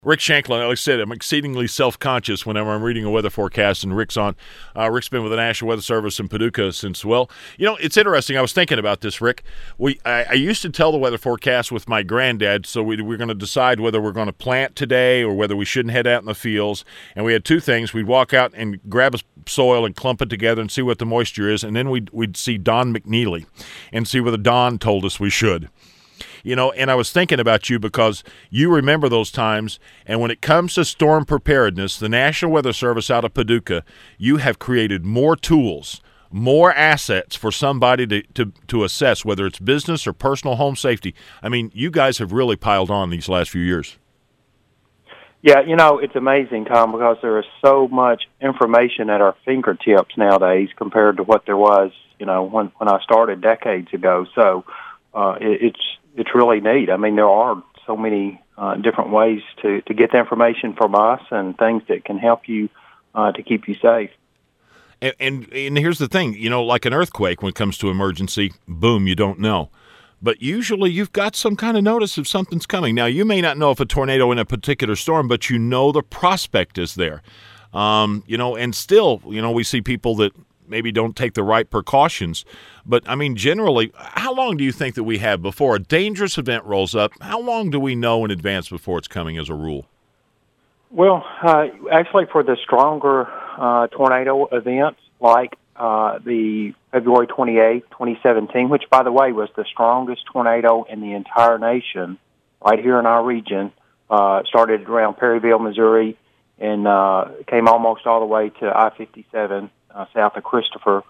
Rick Shanklin, like I said, I'm exceedingly self-conscious whenever I'm reading a weather forecast, and Rick's on. Rick's been with the National Weather Service in Paducah since, well, it's interesting. I was thinking about this, Rick. I used to tell the weather forecast with my granddad, so we're going to decide whether we're going to plant today or whether we shouldn't head out in the fields. And we had two things. We'd walk out and grab a soil and clump it together and see what the moisture is, and then we'd see Don McNeely and see whether Don told us we should. And I was thinking about you because you remember those times, and when it comes to storm preparedness, the National Weather Service out of Paducah, you have created more tools, more assets for somebody to assess, whether it's business or personal home safety. I mean, you guys have really piled on these last few years. Yeah, it's amazing, Tom, because there is so much information at our fingertips nowadays compared to what there was, when I started decades ago. So it's really neat. I mean, there are so many different ways to get the information from us and things that can help you to keep you safe. And here's the thing, like an earthquake, when it comes to emergency, boom, you don't know. But usually you've got some kind of notice if something's coming. Now, you may not know if a tornado in a particular storm, but the prospect is there. And still, we see people that maybe don't take the right precautions. But, I mean, generally, how long do you think that we have before a dangerous event rolls up? How long do we know in advance before it's coming as a rule? Well, actually, for the stronger tornado events, like the February 28th, 2017, which, by the way, was the strongest tornado in the entire nation, right here in our region, started around Perryville, Missouri, and came almost all the way to I-57 south of Christopher.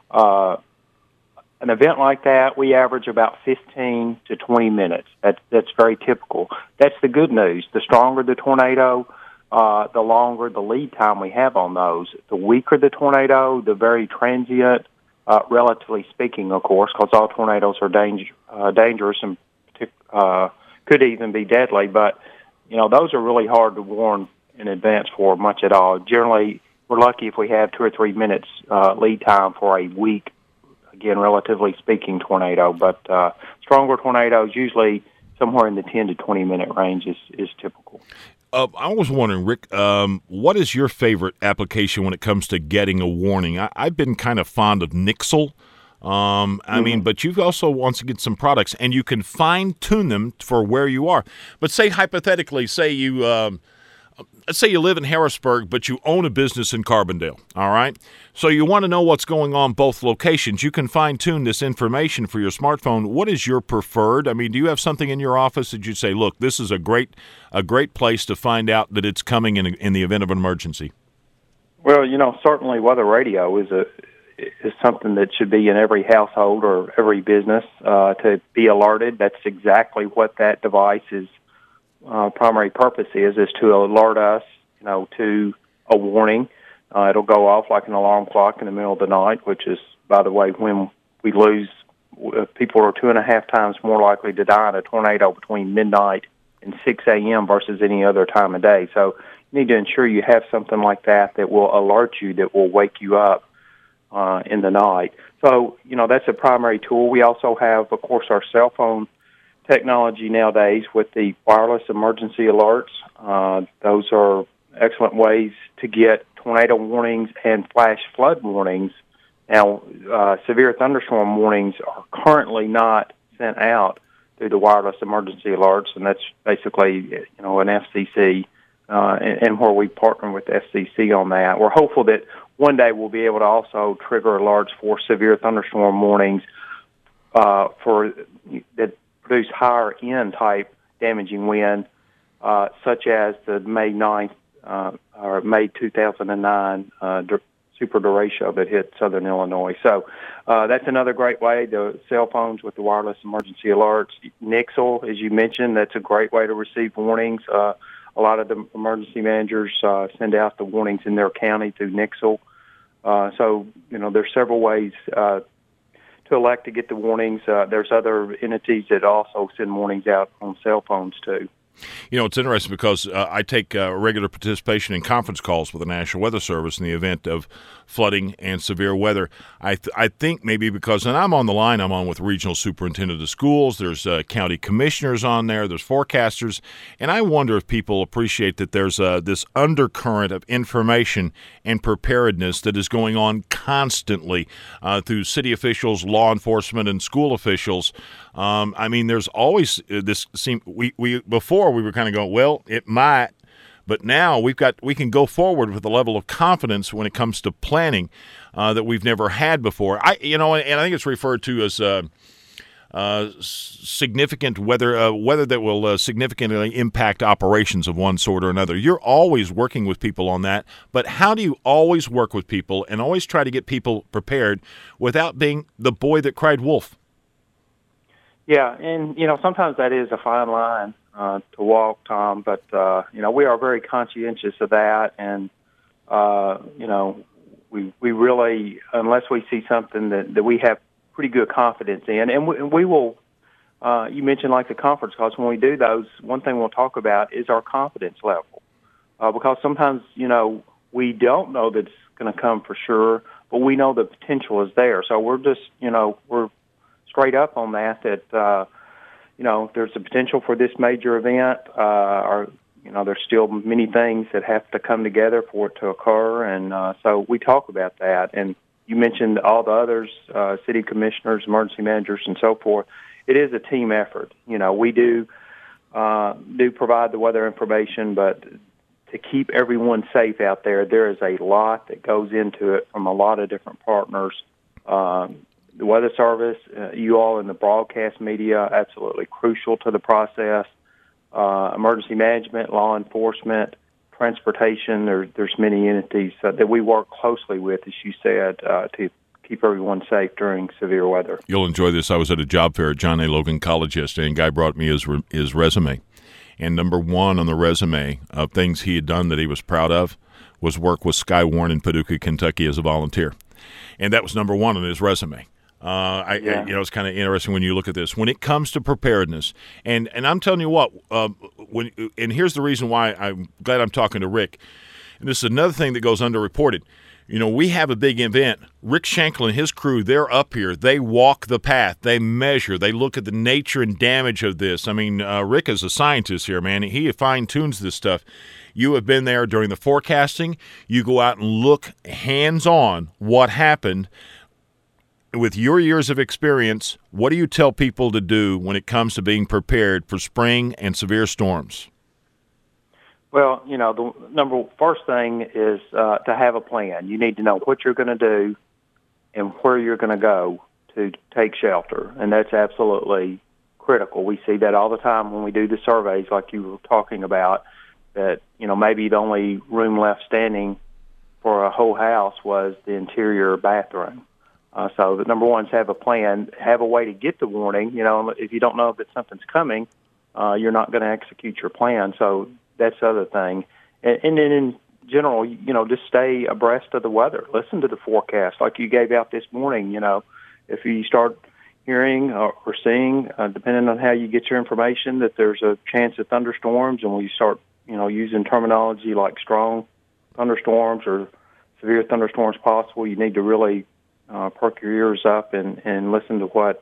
An event like that, we average about 15 to 20 minutes. That's very typical. That's the good news. The stronger the tornado, the longer the lead time we have on those. The weaker the tornado, the very transient, relatively speaking, of course, because all tornadoes are dangerous and could even be deadly. But, those are really hard to warn in advance for much at all. Generally, we're lucky if we have 2 or 3 minutes lead time for a weak, again, relatively speaking, tornado. But stronger tornadoes, usually somewhere in the 10 to 20-minute range is typical. I was wondering, Rick, what is your favorite application when it comes to getting a warning? I've been kind of fond of Nixle. I mean, but you also want to get some products, and you can fine-tune them for where you are. But say, hypothetically, say you live in Harrisburg, but you own a business in Carbondale, all right? So you want to know what's going on both locations. You can fine-tune this information for your smartphone. What is your preferred? I mean, do you have something in your office that you say, look, this is a great place to find out that it's coming in the event of an emergency? Well, certainly weather radio is something that should be in every household or every business to be alerted. That's exactly what that device's primary purpose is to alert us, to a warning. It'll go off like an alarm clock in the middle of the night, which is, by the way, when we lose, people are 2.5 times more likely to die in a tornado between midnight and 6 a.m. versus any other time of day. So you need to ensure you have something like that will alert you, that will wake you up in the night. So, that's a primary tool. We also have, of course, our cell phone technology nowadays with the wireless emergency alerts. Those are excellent ways to get tornado warnings and flash flood warnings. Now, severe thunderstorm warnings are currently not sent out through the wireless emergency alerts, and that's basically, an FCC, and where we partner with FCC on that. We're hopeful that one day we'll be able to also trigger alerts for severe thunderstorm warnings for that produce higher end type damaging wind, such as the May 9th or May 2009 super derecho that hit southern Illinois. So that's another great way. The cell phones with the wireless emergency alerts. Nixle, as you mentioned, that's a great way to receive warnings. A lot of the emergency managers send out the warnings in their county through Nixle. So, there's several ways to elect to get the warnings. There's other entities that also send warnings out on cell phones, too. It's interesting because I take regular participation in conference calls with the National Weather Service in the event of flooding and severe weather. I think maybe because, and I'm on the line, I'm on with regional superintendent of schools, there's county commissioners on there, there's forecasters, and I wonder if people appreciate that there's this undercurrent of information and preparedness that is going on constantly through city officials, law enforcement, and school officials. There's always this. Before we were kind of going, well, it might, but now we can go forward with a level of confidence when it comes to planning that we've never had before. And I think it's referred to as significant weather that will significantly impact operations of one sort or another. You're always working with people on that, but how do you always work with people and always try to get people prepared without being the boy that cried wolf? Yeah, and, sometimes that is a fine line to walk, Tom, but, we are very conscientious of that, and, we really, unless we see something that we have pretty good confidence in, and we will, you mentioned like the conference calls, when we do those, one thing we'll talk about is our confidence level, because sometimes, we don't know that it's going to come for sure, but we know the potential is there, so we're just, we're straight up on that there's a potential for this major event, there's still many things that have to come together for it to occur, and so we talk about that. And you mentioned all the others, city commissioners, emergency managers, and so forth. It is a team effort. We do provide the weather information, but to keep everyone safe out there, there is a lot that goes into it from a lot of different partners. The Weather Service, you all in the broadcast media, absolutely crucial to the process. Emergency management, law enforcement, transportation, there's many entities that we work closely with, as you said, to keep everyone safe during severe weather. You'll enjoy this. I was at a job fair at John A. Logan College yesterday, and a guy brought me his resume. And number one on the resume of things he had done that he was proud of was work with Skywarn in Paducah, Kentucky as a volunteer. And that was number one on his resume. It's kind of interesting when you look at this. When it comes to preparedness, and I'm telling you what, and here's the reason why I'm glad I'm talking to Rick. And this is another thing that goes underreported. We have a big event. Rick Schenkel and his crew, they're up here. They walk the path. They measure. They look at the nature and damage of this. Rick is a scientist here, man. He fine-tunes this stuff. You have been there during the forecasting. You go out and look hands-on what happened. With your years of experience, what do you tell people to do when it comes to being prepared for spring and severe storms? Well, the first thing is to have a plan. You need to know what you're going to do and where you're going to go to take shelter, and that's absolutely critical. We see that all the time when we do the surveys like you were talking about, that, maybe the only room left standing for a whole house was the interior bathroom. So the number one is have a plan, have a way to get the warning. If you don't know that something's coming, you're not going to execute your plan. So that's the other thing. And then in general, just stay abreast of the weather. Listen to the forecast like you gave out this morning. If you start hearing or seeing, depending on how you get your information, that there's a chance of thunderstorms, and when you start, using terminology like strong thunderstorms or severe thunderstorms possible, you need to really perk your ears up and listen to what,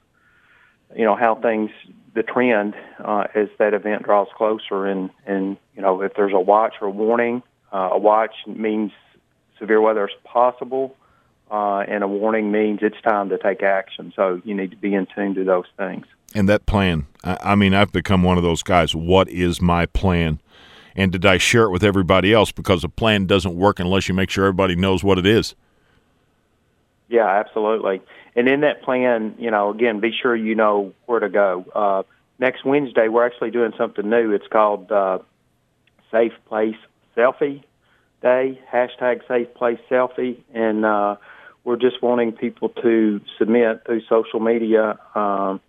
how things, the trend as that event draws closer. And if there's a watch or a warning, a watch means severe weather is possible, and a warning means it's time to take action. So you need to be in tune to those things. And that plan, I've become one of those guys. What is my plan? And did I share it with everybody else? Because a plan doesn't work unless you make sure everybody knows what it is. Yeah, absolutely. And in that plan, again, be sure you know where to go. Next Wednesday, we're actually doing something new. It's called Safe Place Selfie Day, #SafePlaceSelfie. And we're just wanting people to submit through social media a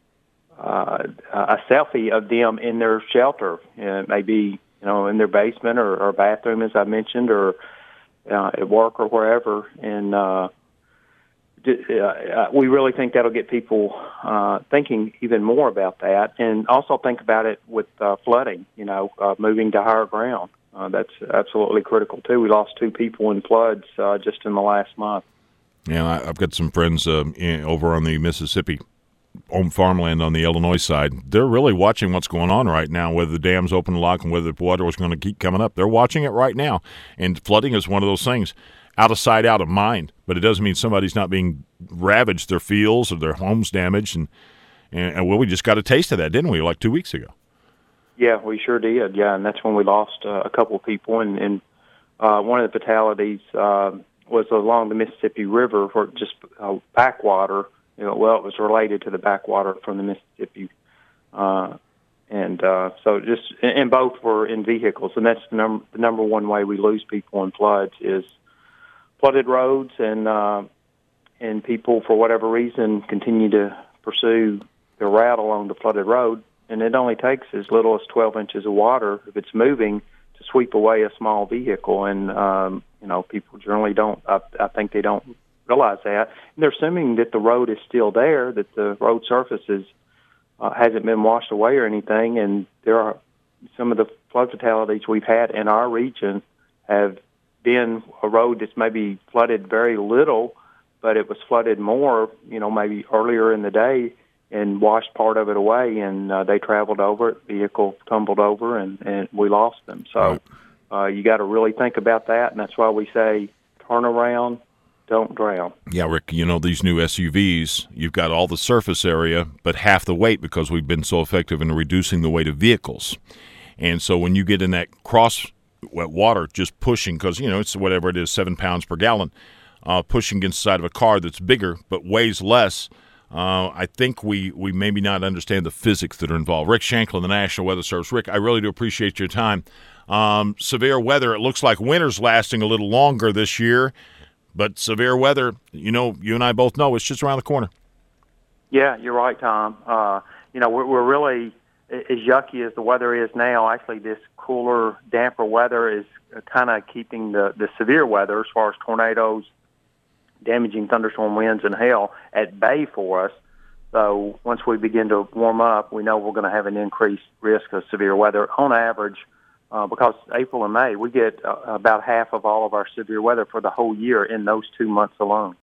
selfie of them in their shelter. Maybe, in their basement or bathroom, as I mentioned, or at work or wherever. And we really think that'll get people thinking even more about that, and also think about it with flooding. Moving to higher ground. That's absolutely critical too. We lost 2 people in floods just in the last month. Yeah, I've got some friends over on the Mississippi on farmland on the Illinois side. They're really watching what's going on right now, whether the dam's open and locked and whether the water was going to keep coming up. They're watching it right now, and flooding is one of those things. Out of sight, out of mind, but it doesn't mean somebody's not being ravaged, their fields or their homes damaged, and well, we just got a taste of that, didn't we, like 2 weeks ago? Yeah, we sure did. Yeah, and that's when we lost a couple of people, and one of the fatalities was along the Mississippi River for just backwater. Well, it was related to the backwater from the Mississippi, and both were in vehicles, and that's the number one way we lose people in floods is flooded roads, and people, for whatever reason, continue to pursue their route along the flooded road, and it only takes as little as 12 inches of water, if it's moving, to sweep away a small vehicle, and people generally don't. I think they don't realize that, and they're assuming that the road is still there, that the road surface hasn't been washed away or anything, and there are some of the flood fatalities we've had in our region have been a road that's maybe flooded very little, but it was flooded more, maybe earlier in the day and washed part of it away, and they traveled over it, vehicle tumbled over, and we lost them. So you got to really think about that, and that's why we say turn around, don't drown. Yeah, Rick, these new SUVs, you've got all the surface area, but half the weight because we've been so effective in reducing the weight of vehicles. And so when you get in that wet water, just pushing, because it's whatever it is, 7 pounds per gallon, pushing against the side of a car that's bigger but weighs less. I think we maybe not understand the physics that are involved. Rick Shanklin, the National Weather Service. Rick, I really do appreciate your time. Severe weather, it looks like winter's lasting a little longer this year, but severe weather, you and I both know it's just around the corner. Yeah, you're right, Tom. We're really, as yucky as the weather is now, actually this cooler, damper weather is kind of keeping the severe weather as far as tornadoes, damaging thunderstorm winds, and hail at bay for us. So once we begin to warm up, we know we're going to have an increased risk of severe weather. On average, because April and May, we get about half of all of our severe weather for the whole year in those 2 months alone.